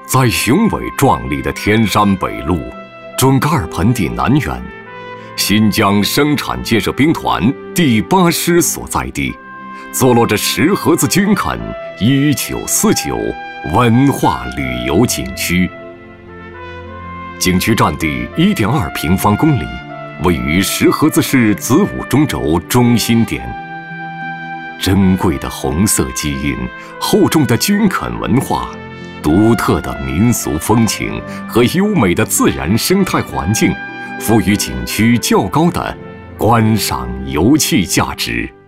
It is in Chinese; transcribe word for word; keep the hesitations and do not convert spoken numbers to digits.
在雄伟壮丽的天山北麓，准噶尔盆地南缘，新疆生产建设兵团第八师所在地，坐落着石河子军垦一九四九文化旅游景区。景区占地 一点二平方公里，位于石河子市子午中轴中心点。珍贵的红色基因、厚重的军垦文化、独特的民俗风情和优美的自然生态环境，赋予景区较高的观赏游憩价值。